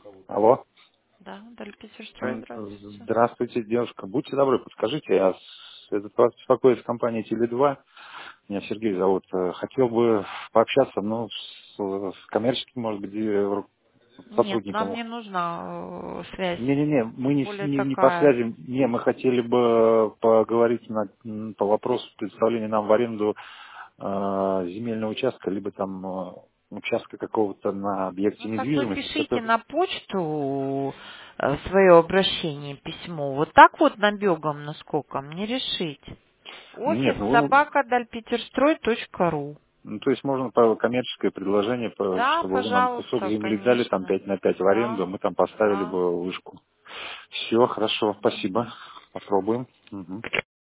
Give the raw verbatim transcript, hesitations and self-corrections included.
Алло. Да, Дальпитерстрой, М, здравствуйте. Здравствуйте, девушка. Будьте добры, подскажите, я с- это вас беспокоит компания теле два. Меня Сергей зовут. Э, Хотел бы пообщаться, ну, с, с коммерческим, может быть, ди- Нет, нам сотрудником. не нужна э, связь, Не-не-не, мы тем не, с- более не, не по такая. связи. Не, мы хотели бы поговорить на- м, по вопросу представления нам в аренду э, земельного участка, либо там э, участка какого-то на объекте Ну так вы недвижимости, пишите который... на почту э, свое обращение, письмо. Вот так вот набегом, насколько мне решить. Офис Нет, ну, собака дальпитерстрой точка ру. Ну, то есть можно по коммерческое предложение, по- Да, чтобы вы нам кусок пожалуйста, земли дали, там конечно. пять на пять в аренду, Да, а мы там поставили да. бы вышку. Все, хорошо, спасибо. Попробуем. Мгм.